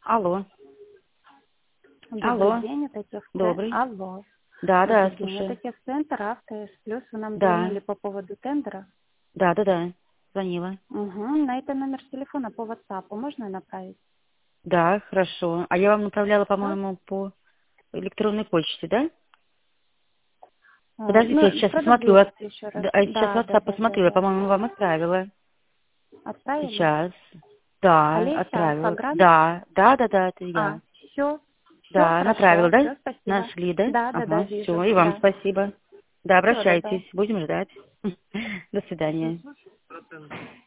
Алло. Добрый Алло. день, это техцентр. Добрый. Алло. Да, да, Добрый день, это слушаю. техцентр АвтоС Плюс. Вы нам Да. звонили по поводу тендера. Да, да, да. Звонила. Угу. На это номер телефона по WhatsApp можно направить? Да, хорошо. А я вам направляла, Да? по-моему, по электронной почте, да? Подождите, я Ну, сейчас посмотрю. продублируйте еще раз. Я сейчас Да, да, WhatsApp да, да, посмотрю. Я, да. по-моему, вам отправила. Отправили? Сейчас. Да, Олеся отправила. Алфаграм? Да, да, да, да, это я. Все. Все Да, направила, хорошо. да? Все, спасибо. Нашли, да? Да, да, да, Ага, вижу. все. И вам Да. спасибо. Да, Все, да, да. обращайтесь. Будем ждать. До свидания.